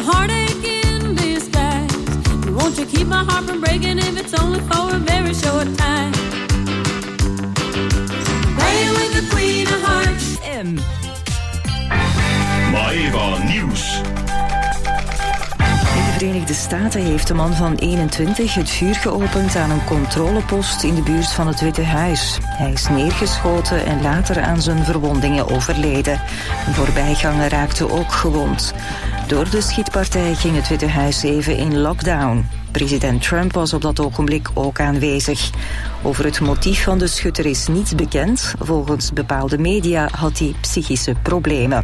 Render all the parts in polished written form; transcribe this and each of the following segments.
heartache in disguise. Won't you keep my heart from breaking if it's only for a very short time? Playing with the Queen of Hearts. Maeva Nieuws. In de Verenigde Staten heeft een man van 21 het vuur geopend aan een controlepost in de buurt van het Witte Huis. Hij is neergeschoten en later aan zijn verwondingen overleden. Een voorbijganger raakte ook gewond. Door de schietpartij ging het Witte Huis even in lockdown. President Trump was op dat ogenblik ook aanwezig. Over het motief van de schutter is niets bekend. Volgens bepaalde media had hij psychische problemen.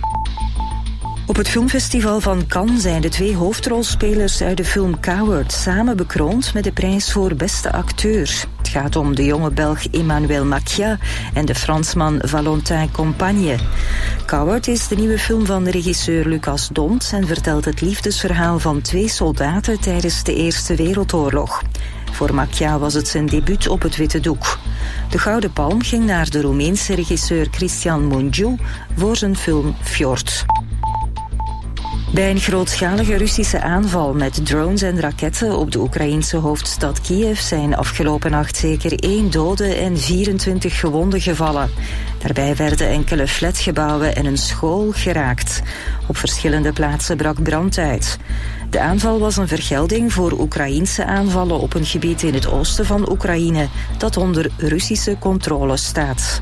Op het filmfestival van Cannes zijn de 2 hoofdrolspelers uit de film Coward samen bekroond met de prijs voor beste acteur. Het gaat om de jonge Belg Emmanuel Macia en de Fransman Valentin Compagne. Coward is de nieuwe film van de regisseur Lucas Dont en vertelt het liefdesverhaal van 2 soldaten tijdens de Eerste Wereldoorlog. Voor Macia was het zijn debuut op het witte doek. De Gouden Palm ging naar de Roemeense regisseur Cristian Mungiu voor zijn film Fjord. Bij een grootschalige Russische aanval met drones en raketten op de Oekraïense hoofdstad Kiev zijn afgelopen nacht zeker 1 dode en 24 gewonden gevallen. Daarbij werden enkele flatgebouwen en een school geraakt. Op verschillende plaatsen brak brand uit. De aanval was een vergelding voor Oekraïense aanvallen op een gebied in het oosten van Oekraïne dat onder Russische controle staat.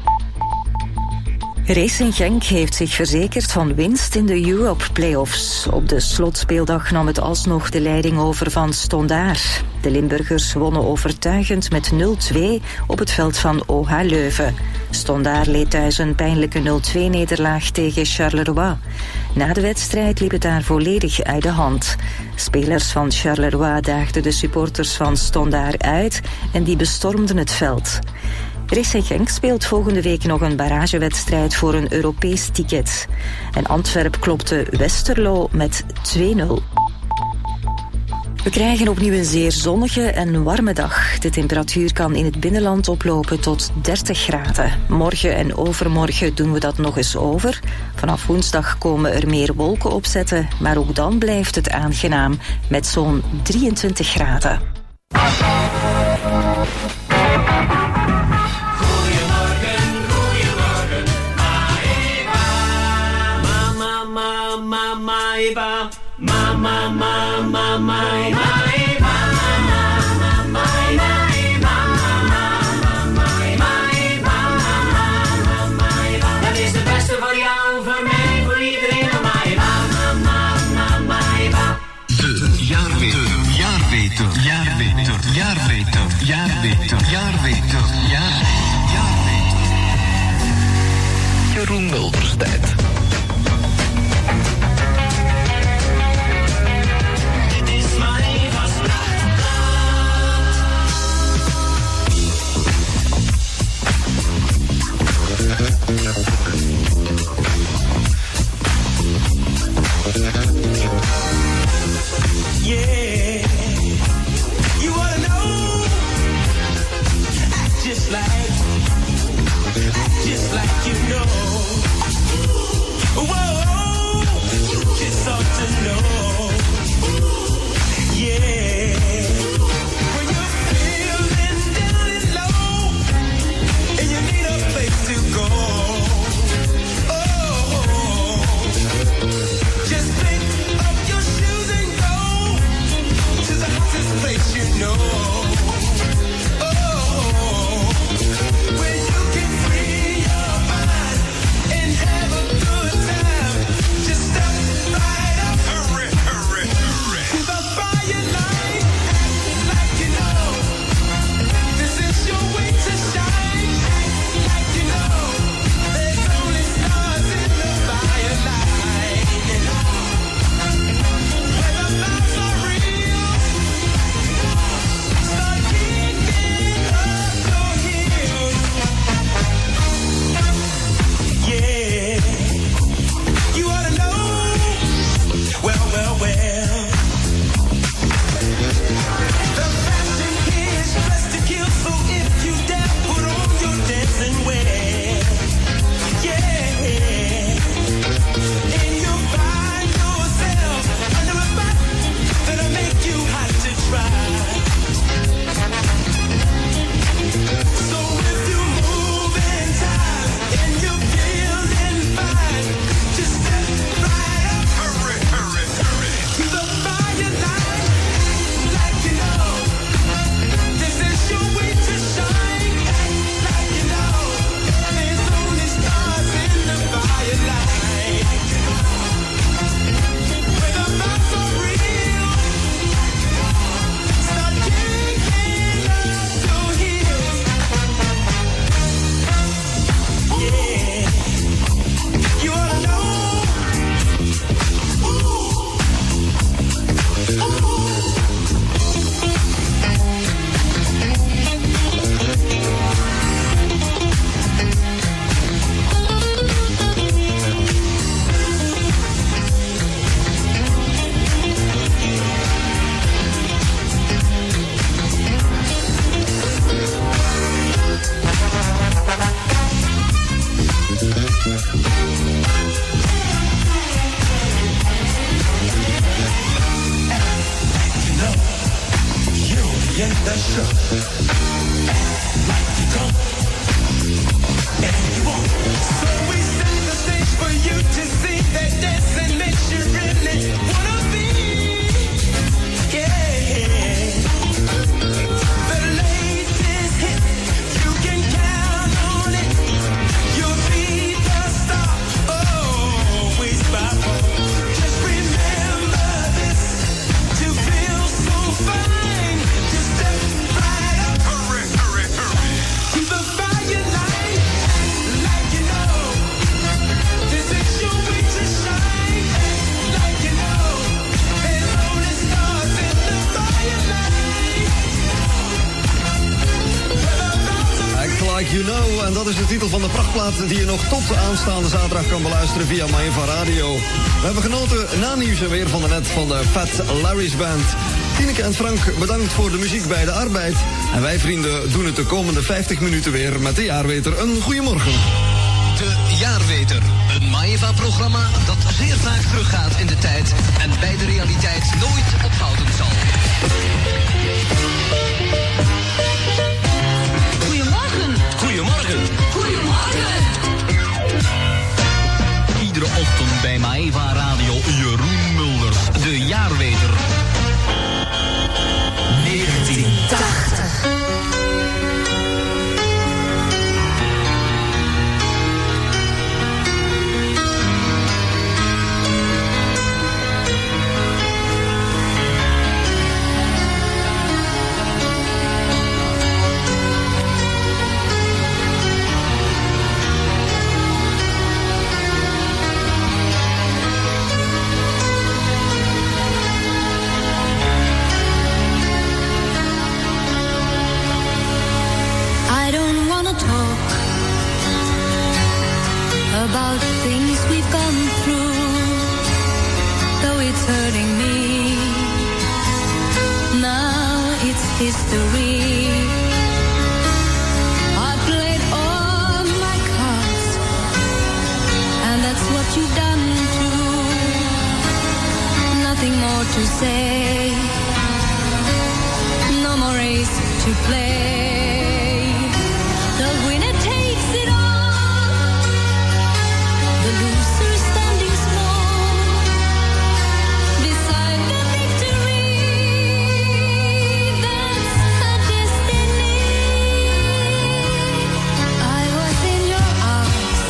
Racing Genk heeft zich verzekerd van winst in de Europe Playoffs. Op de slotspeeldag nam het alsnog de leiding over van Stondaar. De Limburgers wonnen overtuigend met 0-2 op het veld van OH Leuven. Stondaar leed thuis een pijnlijke 0-2-nederlaag tegen Charleroi. Na de wedstrijd liep het daar volledig uit de hand. Spelers van Charleroi daagden de supporters van Stondaar uit en die bestormden het veld. Racing Genk speelt volgende week nog een barragewedstrijd voor een Europees ticket. En Antwerp klopte Westerlo met 2-0. We krijgen opnieuw een zeer zonnige en warme dag. De temperatuur kan in het binnenland oplopen tot 30 graden. Morgen en overmorgen doen we dat nog eens over. Vanaf woensdag komen er meer wolken opzetten, maar ook dan blijft het aangenaam met zo'n 23 graden. Maeva, mama, mama, mama, Maeva, mama, mama, Maeva. Dat is het beste voor jou, voor mij, voor iedereen. Maeva, mama, Maeva. De jaarweter. Jeroen Mulderstijd. Yeah, you wanna know? Act just like you know. Whoa, the show. Like you don't, and you won't. So we set the stage for you to see that dancing makes you really wanna be. Yeah. The latest hit, you can count on it. You'll be the star, always by far. Just remember this, to feel so fine, just step right up. Hurry, hurry, hurry. To the fire line, like you know. This is your way to shine, like you know. There's only stars in the fire line. Act Like You Know, en dat is de titel van de prachtplaat die je nog tot aanstaande zaterdag kan beluisteren via Maeva Radio. We hebben genoten na nieuws en weer van de net van de Fat Larry's Band. Tineke en Frank, bedankt voor de muziek bij de arbeid. En wij vrienden doen het de komende 50 minuten weer met de Jaarweter. Een goeiemorgen. De Jaarweter. Een Maeva-programma dat zeer vaak teruggaat in de tijd en bij de realiteit nooit ophouden zal. Goedemorgen. Goedemorgen. Goedemorgen. Iedere ochtend bij Maeva Radio Jeroen Mulders. De Jaarweter. 1980. About things we've gone through, though it's hurting me. Now it's history. I played all my cards, and that's what you've done too. Nothing more to say, no more race to play. The winner takes it all. The loser standing small beside the victory. That's a destiny. I was in your arms,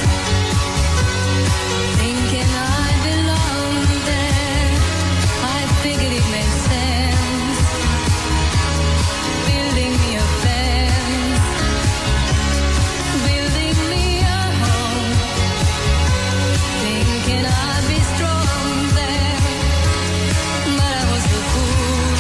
thinking I belonged there. I figured it made sense, building me a fence, building me a home. Thinking I'd be strong there, but I was a fool,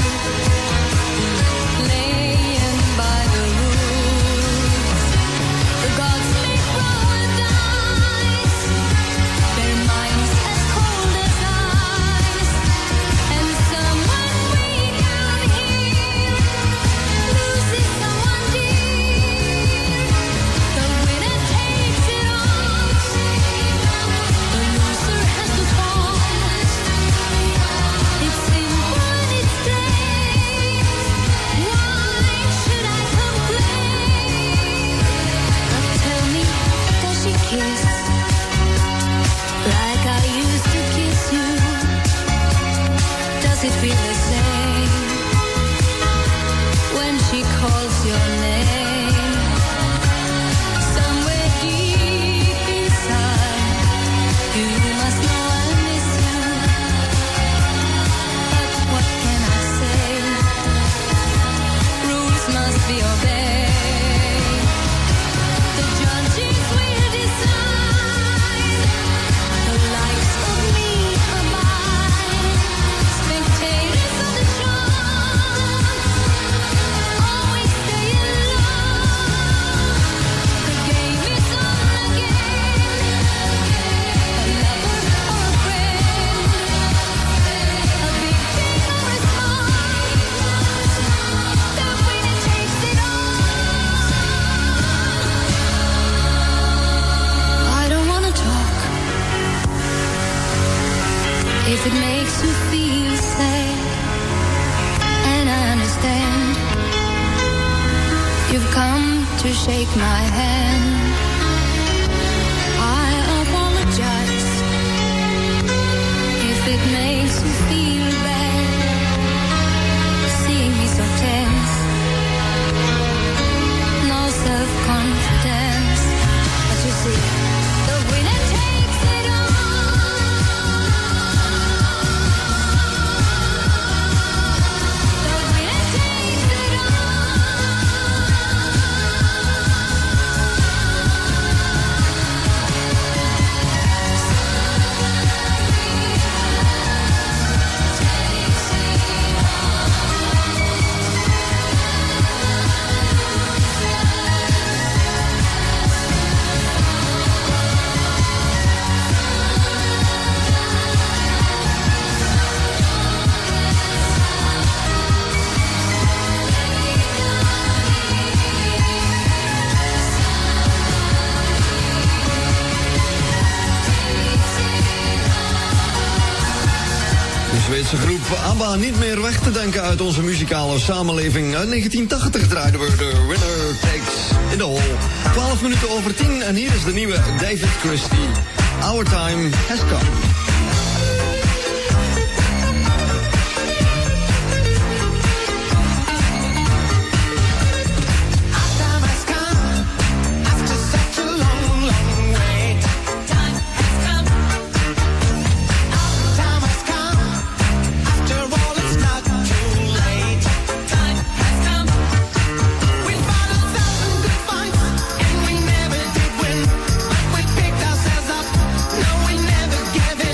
laying by the rules. The gods may roll the dice, their minds as cold as ice, and someone way down here loses someone dear. The winner takes it all. The loser has to fall. It's simple and it's plain. Why should I complain? But tell me, does she kiss like I used to kiss you? Does it feel the same when she calls your name? Somewhere deep inside, you must know I miss you. But what can I say? Rules must be obeyed. The judges will decide. The likes of me are mine. Spectators of the show always stay alone. The game is on again. A lover or a friend, a big thing or a small. The winner takes it all. I don't wanna talk if it makes you feel sad, and I understand. You've come to shake my hand. I apologize if it makes you feel bad. Seeing me so tense, no self-confidence. But you see, the winner takes it all. The winner takes it De Zweedse groep ABBA niet meer weg te denken uit onze muzikale samenleving. Uit 1980 draaiden we de Winner Takes It All. 12 minuten over 10 en hier is de nieuwe David Christie. Our time has come. Give it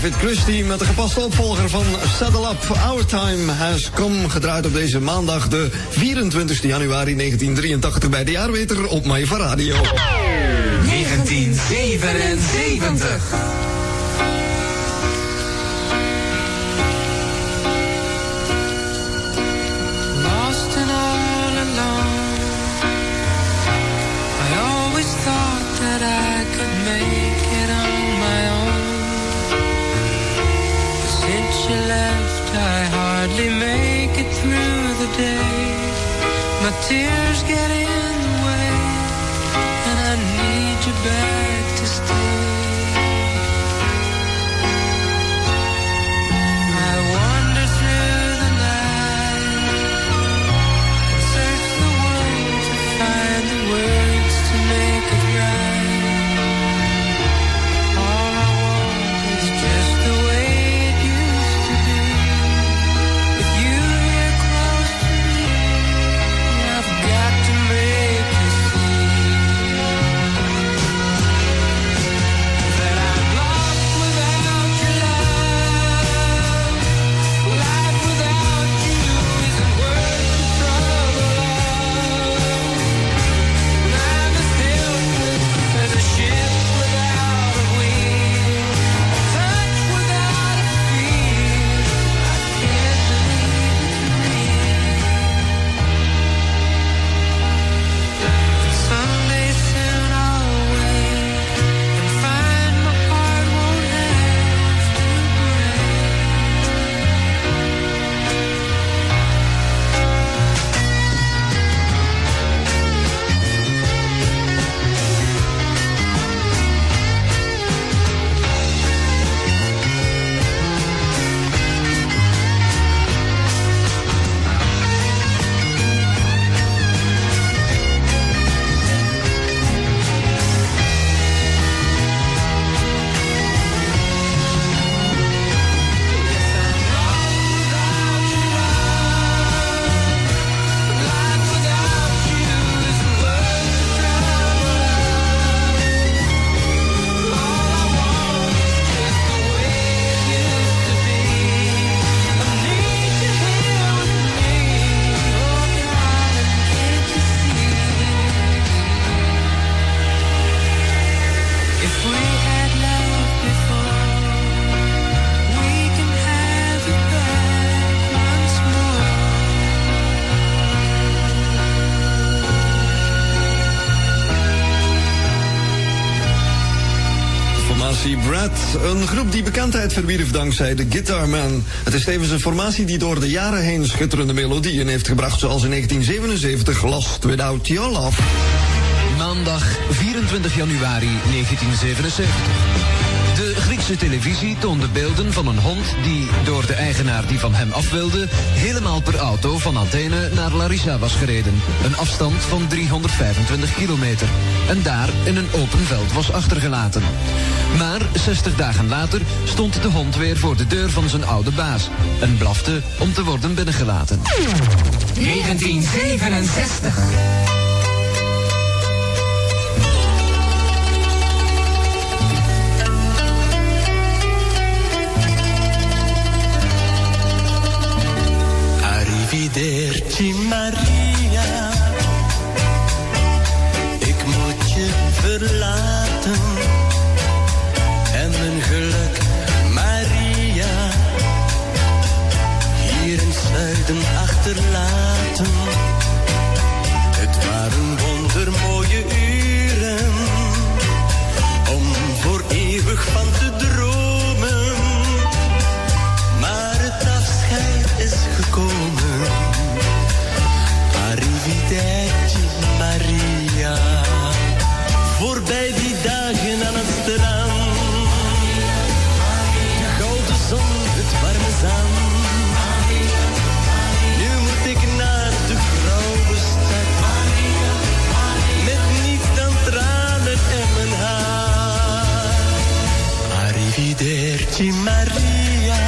David Christie met de gepaste opvolger van Saddle Up, Our Time Has Come, gedraaid op deze maandag de 24 januari 1983 bij de Jaarweter op Maiva Radio. 1977. Lost and all alone. I always thought that I could make it on my own. But since you left, I hardly make it through the day. My tears get in the way, and I need you back to stay. I wander through the night, search the world to find the words to make it right. All I want is just the way it used to be. With you here close to me, I've got to make you see that I'm lost without your love. Life without you isn't worth the trouble of. I'm as helpless as a ship without a wheel, a touch without a feel. I can't believe it's real. Someday soon I'll wake and find my heart won't have to break. Life without you isn't worth the trouble of. All I want is just the way it used to be. I need you here with me. Oh, darling, can't you see? If we had love before, we can have it back once more. Formatie Brad, een groep die bekendheid verwierf dankzij de Guitar Man. Het is tevens een formatie die door de jaren heen schitterende melodieën heeft gebracht, zoals in 1977 Lost Without Your Love. Maandag 24 januari 1977. De Griekse televisie toonde beelden van een hond die door de eigenaar die van hem af wilde helemaal per auto van Athene naar Larissa was gereden. Een afstand van 325 kilometer. En daar in een open veld was achtergelaten. Maar 60 dagen later stond de hond weer voor de deur van zijn oude baas en blafte om te worden binnengelaten. 1967. Arrivederci Maria, ik moet je verlaten en mijn geluk Maria hier in het zuiden achterlaten. Het waren wondermooie uren om voor eeuwig van te dromen, maar het afscheid is gekomen. Arrivederci Maria, voorbij die dagen aan het strand, de gouden zon, het warme zand. Nu moet ik naar de grauwe stad, met niets dan tranen en mijn haar. Arrivederci Maria,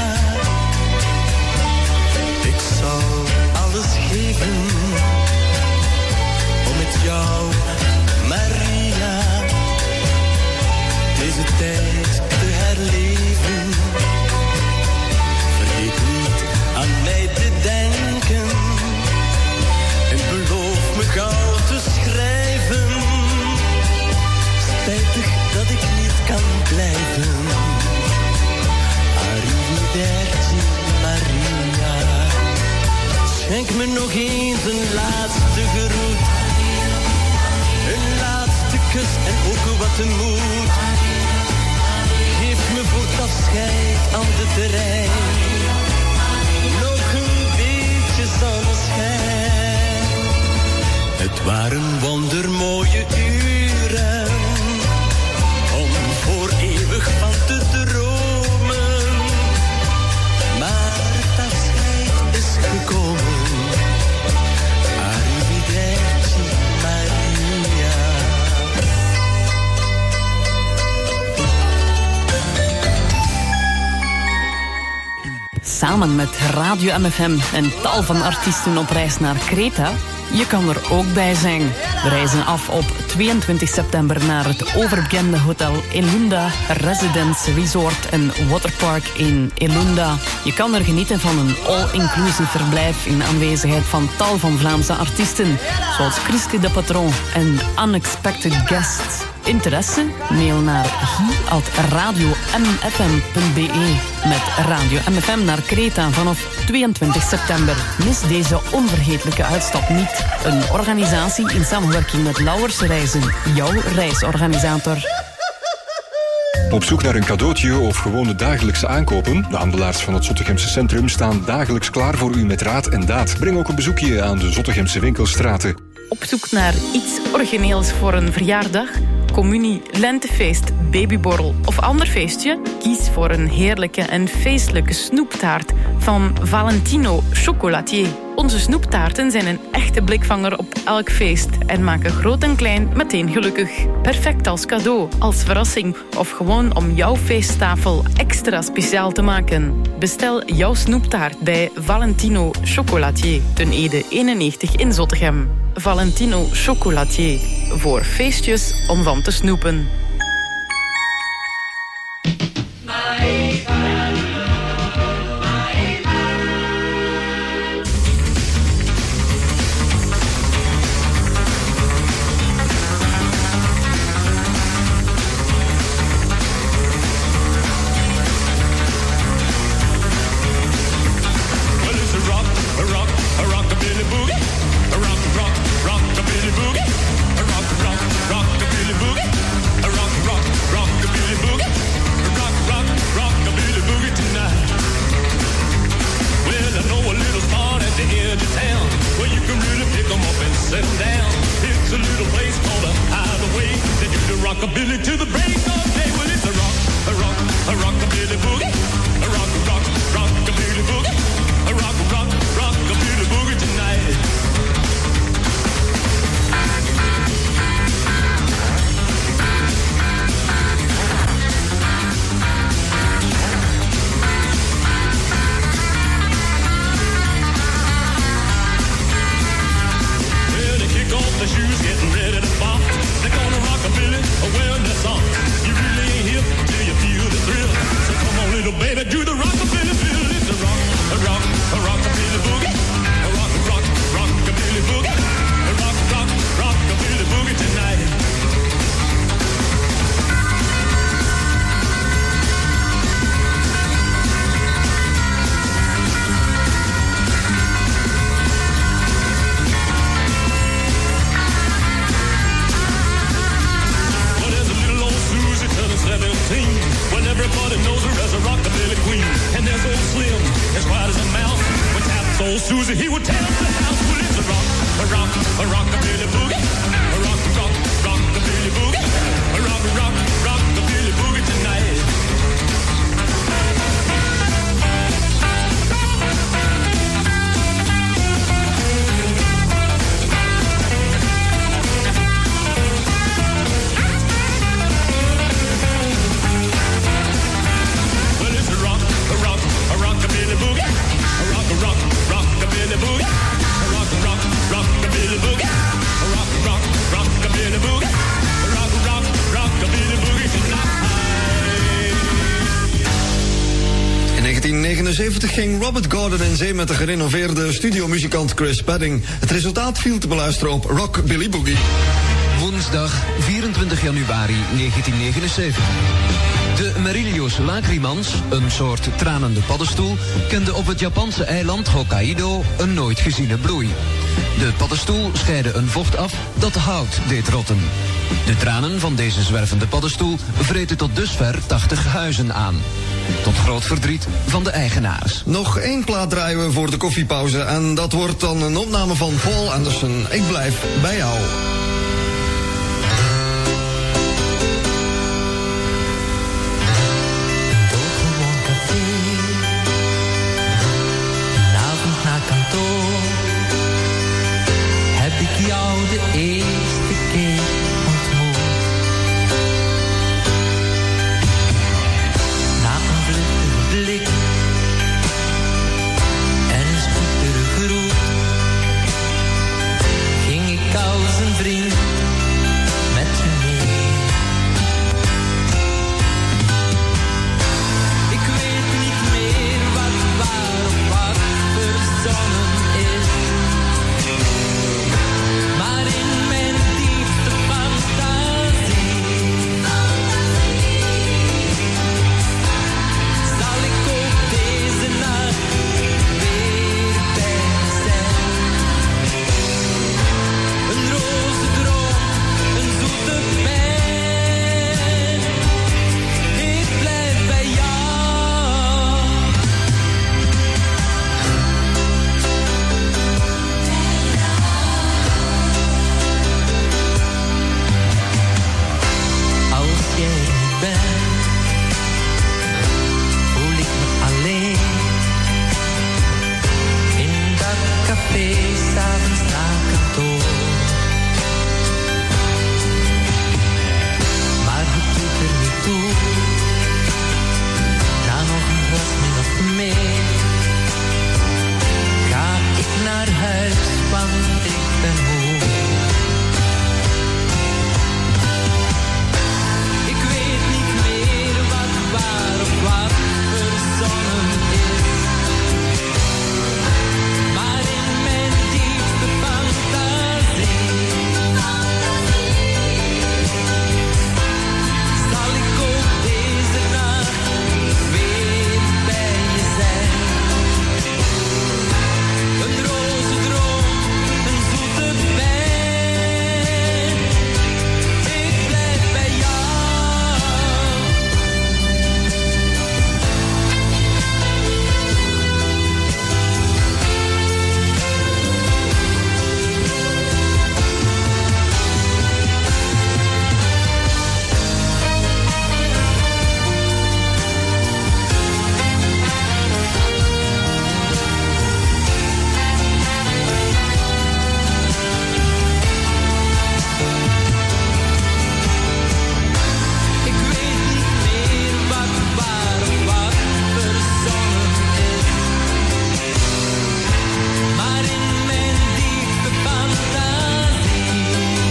ik zou alles geven om met jou, Maria, deze tijd te herleven. ik niet kan blijven. Arrivederci Maria. Schenk me nog eens een laatste groet. Een laatste kus en ook wat de moed. Geef me voor het afscheid aan de terrein nog een beetje zonneschijn. Het waren wondermooie uren om voor eeuwig van te dromen. Maar het afscheid is gekomen. Arrivederci Maria. Samen met Radio MFM en tal van artiesten op reis naar Kreta. Je kan er ook bij zijn. We reizen af op 22 september naar het overbekende hotel Elunda Residence Resort en Waterpark in Elunda. Je kan er genieten van een all-inclusive verblijf in aanwezigheid van tal van Vlaamse artiesten, zoals Chriske de Patron en Unexpected Guests. Interesse? Mail naar guy@radiomfm.be met Radio MFM naar Kreta vanaf 22 september. Mis deze onvergetelijke uitstap niet. Een organisatie in samenwerking met Lauwers Reizen, jouw reisorganisator. Op zoek naar een cadeautje of gewone dagelijkse aankopen? De handelaars van het Zottegemse Centrum staan dagelijks klaar voor u met raad en daad. Breng ook een bezoekje aan de Zottegemse winkelstraten. Op zoek naar iets origineels voor een verjaardag? Communie, lentefeest, babyborrel of ander feestje? Kies voor een heerlijke en feestelijke snoeptaart van Valentino Chocolatier. Onze snoeptaarten zijn een echte blikvanger op elk feest en maken groot en klein meteen gelukkig. Perfect als cadeau, als verrassing of gewoon om jouw feesttafel extra speciaal te maken. Bestel jouw snoeptaart bij Valentino Chocolatier, ten Ede 91 in Zottegem. Valentino Chocolatier, voor feestjes om van te snoepen. Ging Robert Gordon in zee met de gerenoveerde studiomuzikant Chris Padding. Het resultaat viel te beluisteren op Rock Billy Boogie. Dinsdag 24 januari 1979. De Merillios lacrimans, een soort tranende paddenstoel, kende op het Japanse eiland Hokkaido een nooit geziene bloei. De paddenstoel scheidde een vocht af dat hout deed rotten. De tranen van deze zwervende paddenstoel vreten tot dusver 80 huizen aan. Tot groot verdriet van de eigenaars. Nog 1 plaat draaien we voor de koffiepauze. En dat wordt dan een opname van Paul Anderson. Ik blijf bij jou. Jou de eerste keer ontmoet. Na een vluchtige blik en een spoedige groet ging ik als een vriend met je mee. Ik weet niet meer wat waar of wat verzonnen is. Maar in mijn diepste fantasie zal ik ook deze nacht weer bij zijn. Een roze droom, een zoete pijn. Ik blijf bij jou. Als jij niet bent, voel ik me alleen. In dat café, 's avonds na kantoor. Maar het doet er niet toe. Na nog een glas min of meer ga ik naar huis, want ik ben moe. Ik weet niet meer wat waar of wat verzonnen is. Maar in mijn diepste fantasie zal ik ook deze nacht weer bij je zijn. Een roze droom, een zoete pijn. Ik blijf bij jou. Ik weet niet meer wat waar of wat verzonnen is. Maar in mijn diepste fantasie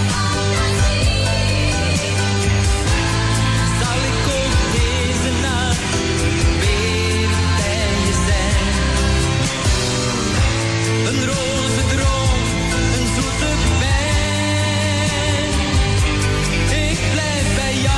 zal ik ook deze nacht weer bij je zijn. Een roze droom, een zoete pijn. Ik blijf bij jou.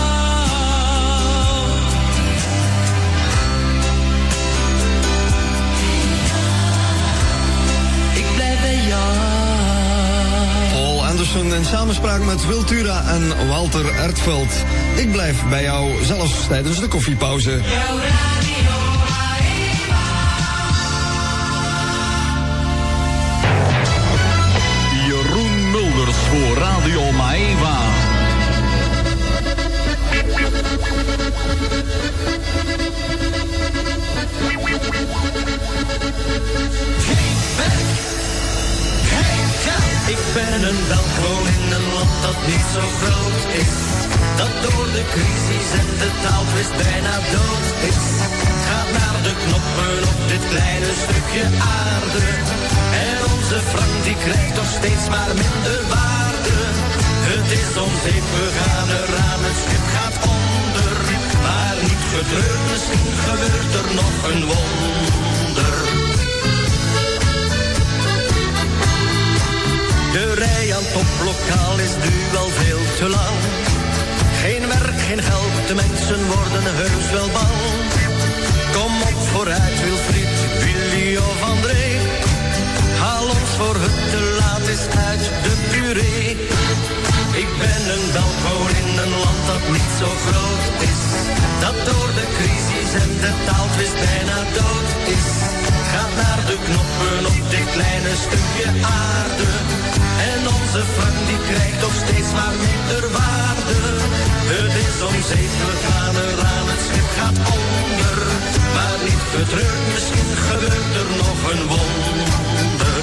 Ik blijf bij jou. Paul Anderson in samenspraak met Wiltura en Walter Ertveld. Ik blijf bij jou, zelfs tijdens de koffiepauze. Jeroen Mulders voor Radio Maeva. Ik ben een welkom in een land dat niet zo groot is. Dat door de crisis en de taaltwist bijna dood is. Gaat naar de knoppen op dit kleine stukje aarde. En onze frank die krijgt toch steeds maar minder waarde. Het is onzeep, we gaan eraan, het schip gaat onder. Maar niet getreurd, misschien gebeurt er nog een wonder. De rij aan toplokaal is nu al veel te lang. Geen werk, geen geld, de mensen worden heus wel bang. Kom op vooruit, Wilfried, Willy of André. Haal ons voor het te laat is uit de puree. Ik ben een Belg in een land dat niet zo groot is. Dat door de crisis en de taaltwist bijna dood is. Gaat naar de knoppen op dit kleine stukje aarde. En onze frank die krijgt toch steeds maar minder waarde. Het is om zeep, we gaan eraan, het schip gaat onder. Maar niet getreurd, misschien gebeurt er nog een wonder.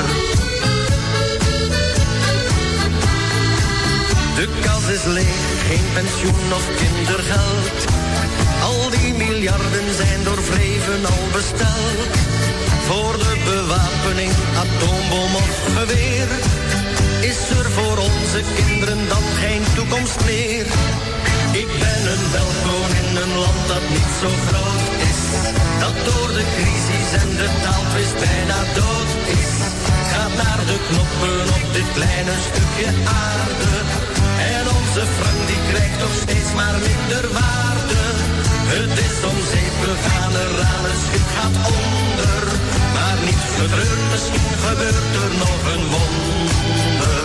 De kas is leeg, geen pensioen of kindergeld. Al die miljarden zijn door wreven al besteld. Voor de bewapening, atoombom of geweer. Is er voor onze kinderen dan geen toekomst meer? Ik ben een Belg in een land dat niet zo groot is. Dat door de crisis en de taaltwist bijna dood is. Gaat naar de knoppen op dit kleine stukje aarde. En onze frank die krijgt toch steeds maar minder waarde. Het is om zeep, we gaan eraan, het schip gaat onder. Maar niet getreurd, misschien gebeurt er nog een wonder.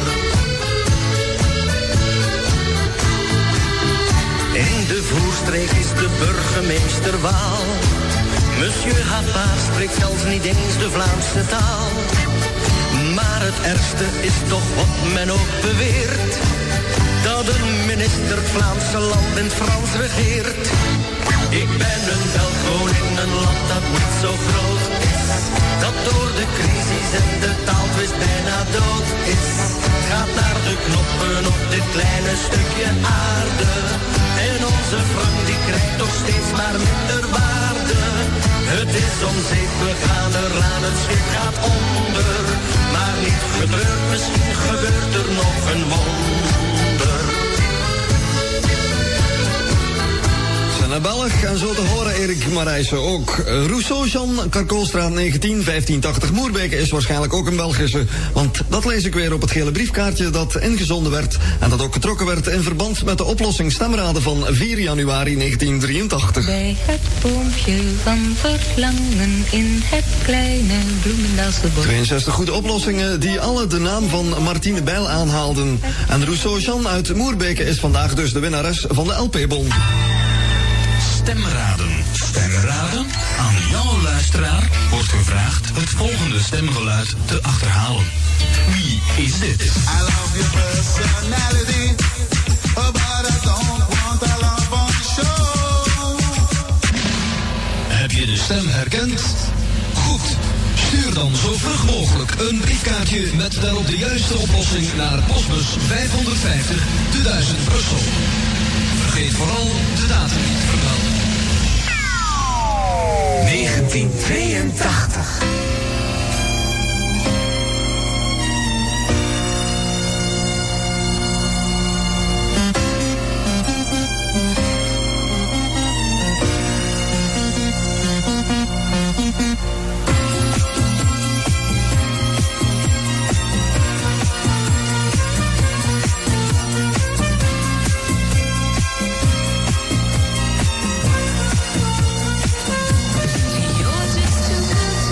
In de Voerstreek is de burgemeester Waal. Monsieur Happaard spreekt zelfs niet eens de Vlaamse taal. Maar het ergste is toch wat men ook beweert. Dat een minister het Vlaamse land in het Frans regeert. Ik ben een Belg in een land dat niet zo groot is. Dat door de crisis en de taaltwist bijna dood is. Gaat naar de knoppen op dit kleine stukje aarde. En onze frank die krijgt toch steeds maar minder waarde. Het is om zeep, we gaan eraan, het schip gaat onder. Maar niet getreurd, misschien gebeurt er nog een wonder. Een Belg en zo te horen Erik Marijsen ook. Rousseau Jean, Karkoolstraat 19, 1580 Moerbeke is waarschijnlijk ook een Belgische. Want dat lees ik weer op het gele briefkaartje dat ingezonden werd. En dat ook getrokken werd in verband met de oplossing stemraden van 4 januari 1983. Bij het boompje van verlangen in het kleine Bloemendaalse bos. 62 goede oplossingen die alle de naam van Martine Bijl aanhaalden. En Rousseau Jean uit Moerbeke is vandaag dus de winnares van de LP-bon. Stemraden. Stemraden? Aan jouw luisteraar wordt gevraagd het volgende stemgeluid te achterhalen. Wie is dit? I love your personality, but I don't want a love on show. Heb je de stem herkend? Goed. Stuur dan zo vlug mogelijk een briefkaartje met daarop de juiste oplossing naar postbus 550 2000 Brussel. Vergeet vooral de datum niet te vermelden. 1982. You're just too good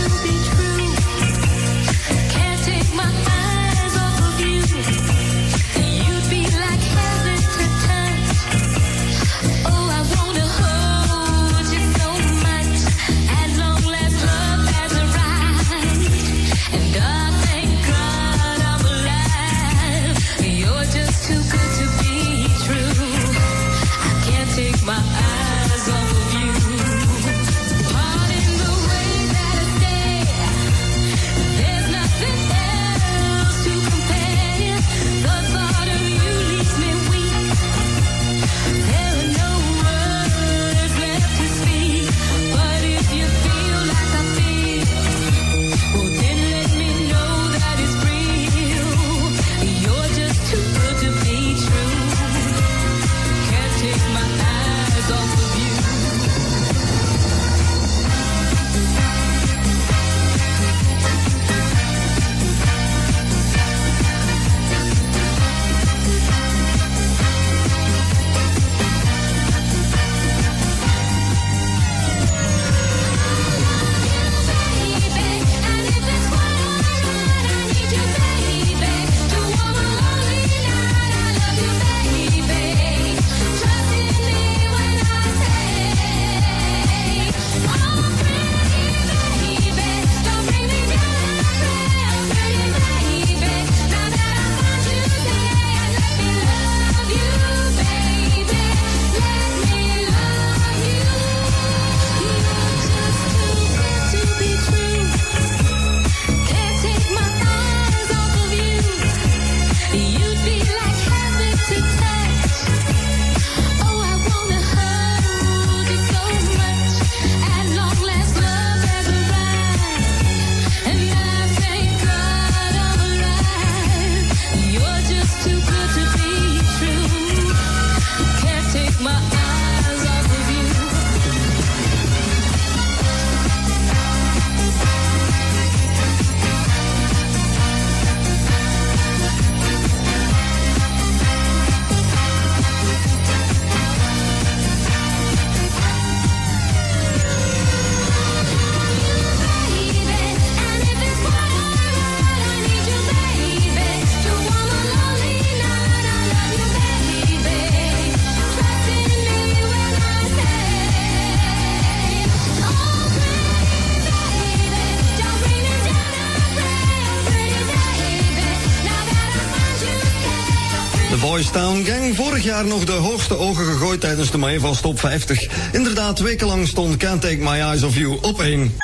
Boys Town Gang. Vorig jaar nog de hoogste ogen gegooid tijdens de Maeva Top 50. Inderdaad, wekenlang stond Can't Take My Eyes Off You op 1.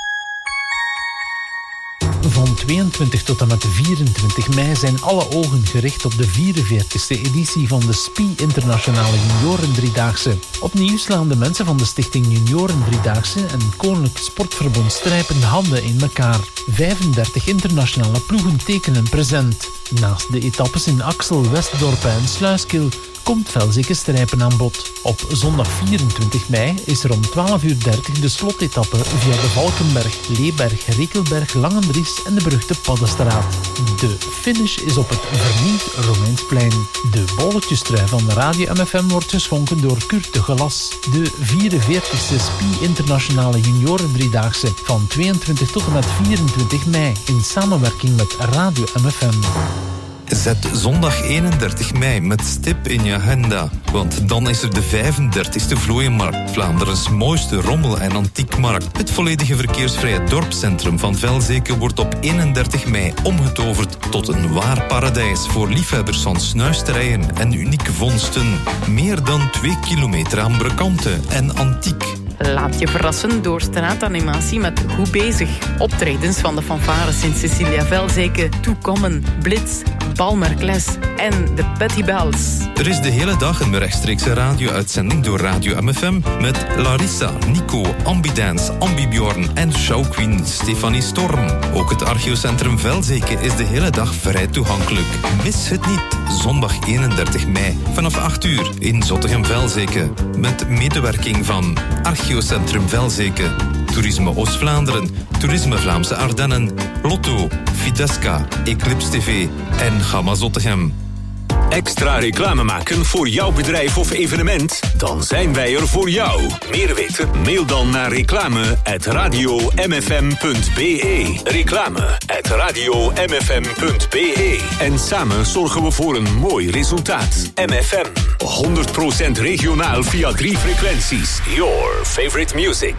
Van 22 tot en met 24 mei zijn alle ogen gericht op de 44e editie van de SPI Internationale Junioren Driedaagse. Opnieuw slaan de mensen van de Stichting Junioren Driedaagse en Koninklijk Sportverbond strijpende handen in elkaar. 35 internationale ploegen tekenen present. Naast de etappes in Axel, Westdorpen en Sluiskil komt Velzeke strijpen aan bod. Op zondag 24 mei is er om 12:30 de slotetappe via de Valkenberg, Leeberg, Rekelberg, Langendries en de beruchte Paddenstraat. De finish is op het vernieuwd Romeinsplein. De bolletjestrui van Radio MFM wordt geschonken door Kurt de Gelas. De 44e SPI Internationale Junioren Driedaagse van 22 tot en met 24 mei in samenwerking met Radio MFM. Zet zondag 31 mei met stip in je agenda. Want dan is er de 35e Vlooienmarkt, Vlaanderens mooiste rommel- en antiekmarkt. Het volledige verkeersvrije dorpscentrum van Velzeke wordt op 31 mei omgetoverd tot een waar paradijs voor liefhebbers van snuisterijen en unieke vondsten. Meer dan 2 kilometer aan brokanten en antiek. Laat je verrassen door straatanimatie met Goed Bezig. Optredens van de fanfares in Cecilia Velzeke, Toekommen, Blitz, Balmerkles en de Petty Bells. Er is de hele dag een rechtstreekse radio-uitzending door Radio MFM met Larissa, Nico, Ambidance, Ambibjorn en showqueen Stefanie Storm. Ook het archeocentrum Velzeke is de hele dag vrij toegankelijk. Mis het niet, zondag 31 mei vanaf 8 uur in Zottegem-Velzeke met medewerking van Archeocentrum Velzeke, Toerisme Oost-Vlaanderen, Toerisme Vlaamse Ardennen, Lotto, Fidesca, Eclipse TV en Gamma Zottegem. Extra reclame maken voor jouw bedrijf of evenement? Dan zijn wij er voor jou. Meer weten? Mail dan naar reclame@radiomfm.be. Reclame@radiomfm.be. En samen zorgen we voor een mooi resultaat. MFM. 100% regionaal via 3 frequenties. Your favorite music.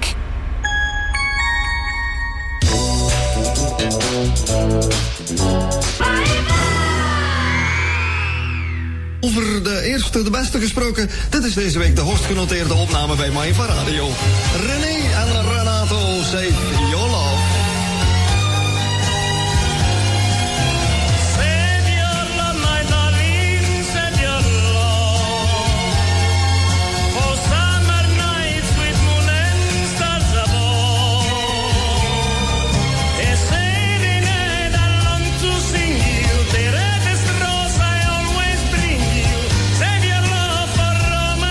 Over de eerste, de beste gesproken. Dit is deze week de hoogst genoteerde opname bij Maeva Radio. René en Renato, Save Your Love.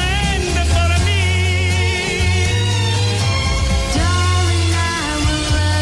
Darling, I will love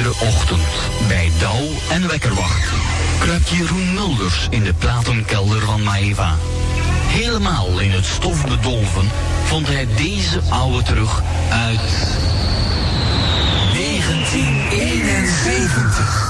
Iedere ochtend bij Douw en Wekkerwacht kruipt Jeroen Mulders in de platenkelder van Maeva. Helemaal in het stof bedolven vond hij deze oude terug uit 1971.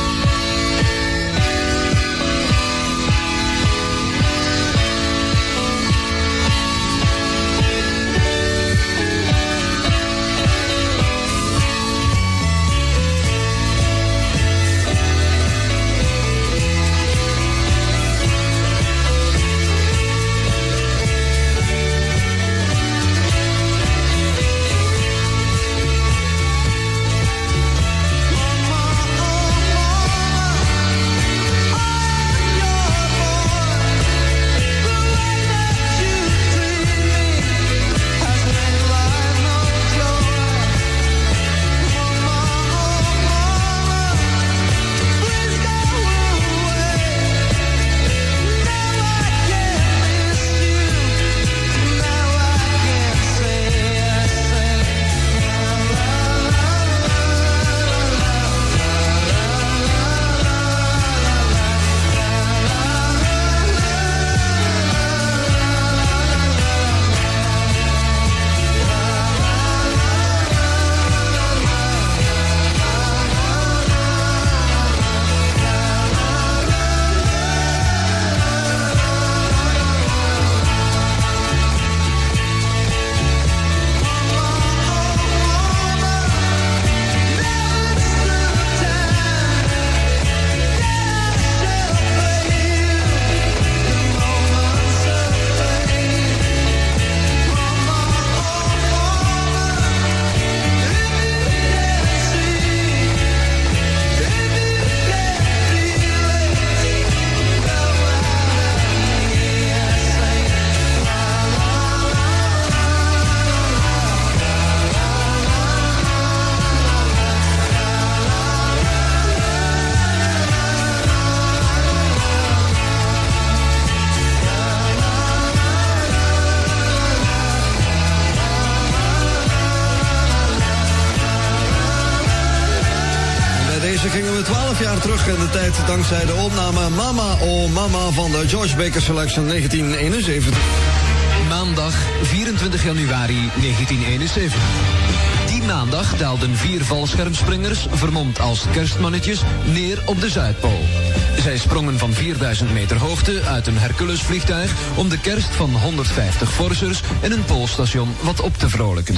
Terug in de tijd dankzij de opname Mama Oh Mama van de George Baker Selection 1971. Maandag 24 januari 1971. Die maandag daalden 4 valschermspringers, vermomd als kerstmannetjes, neer op de Zuidpool. Zij sprongen van 4000 meter hoogte uit een Hercules-vliegtuig om de kerst van 150 forsers en een poolstation wat op te vrolijken.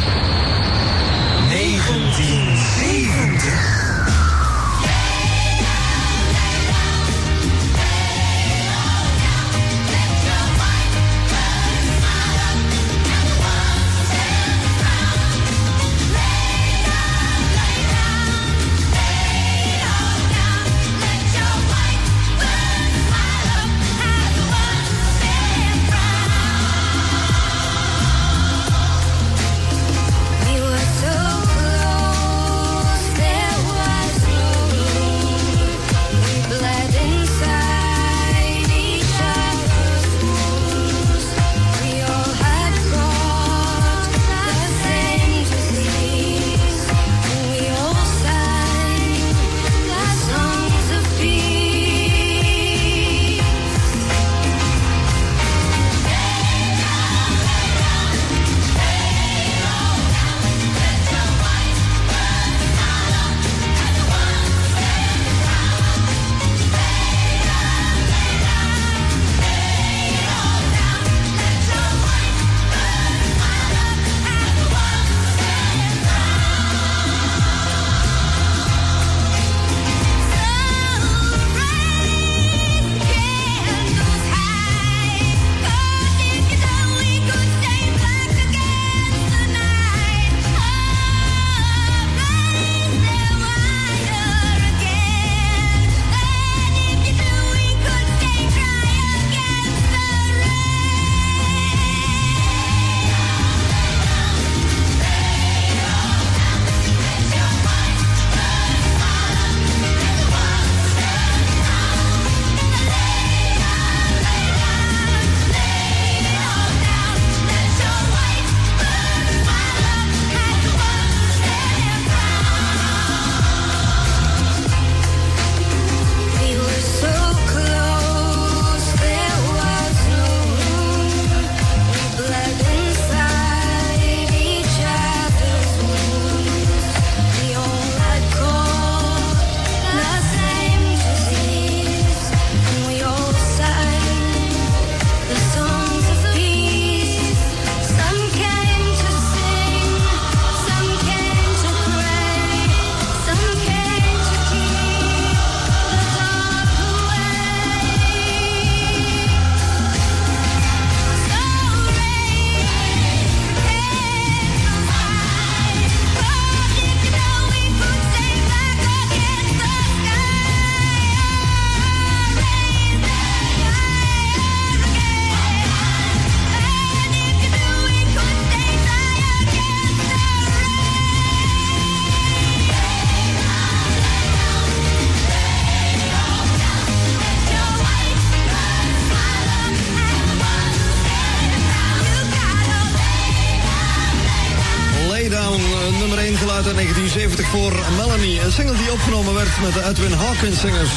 1970. We uit 1970 voor Melanie. Een single die opgenomen werd met de Edwin Hawkins Singers.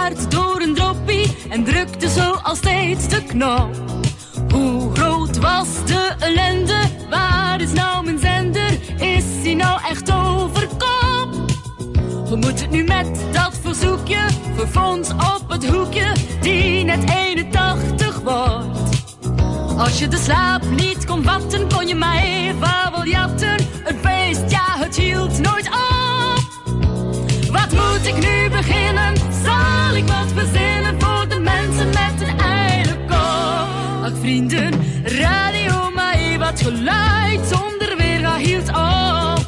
paard door een droppie en drukte zo al steeds de knop. Hoe groot was de ellende? Waar is nou mijn zender? Is hij nou echt over kop? Hoe moet het nu met dat verzoekje? Voor Fons op het hoekje, die net 81 wordt. Als je de slaap niet kon vatten, kon je mij even wel jatten. Het beest, ja, het hield nooit op. Wat moet ik nu beginnen? Zal ik wat verzinnen voor de mensen met een ijle kop? Ach vrienden, Radio Maeva, wat geluid zonder weerga hield op.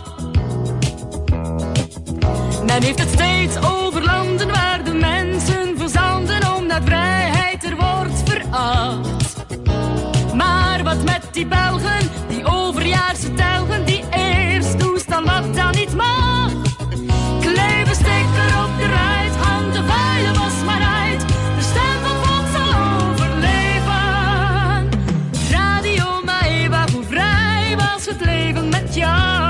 Men heeft het steeds over landen waar de mensen verzanden omdat vrijheid er wordt veracht. Maar wat met die Belgen, die overjaarse telgen, die eerst toestaan wat dan niet mag. Kleven sticker op de ruit, hang de vuile was maar uit. De stem van volk zal overleven. Radio Maeva, hoe vrij was het leven met jou.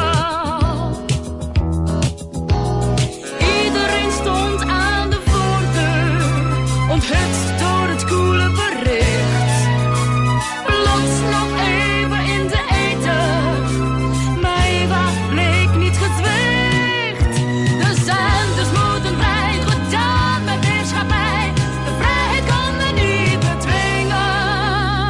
Iedereen stond aan de voordeur, onthutst door het koele bericht. Plots nog even in de eten, Maeva bleek niet gezwicht. De zenders moeten vrij, gedaan met heerschappij. De vrijheid kan er niet bedwingen.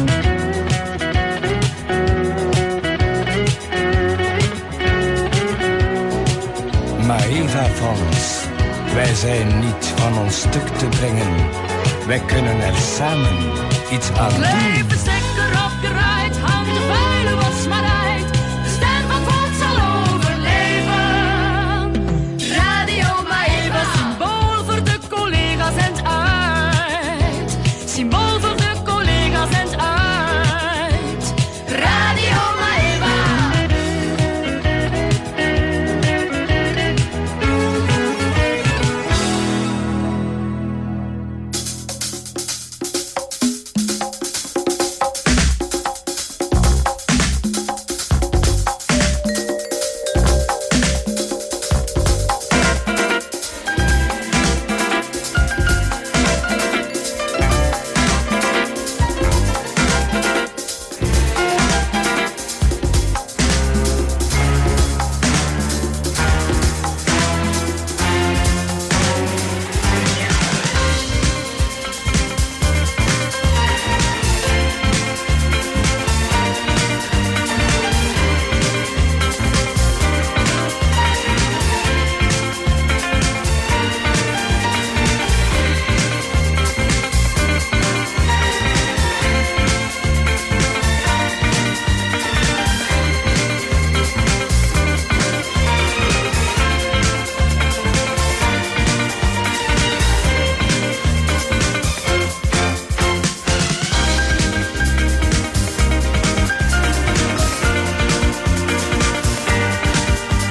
Maeva Fons, wij zijn niet van ons stuk te brengen. Wij kunnen er samen iets aan doen. Leven zeker op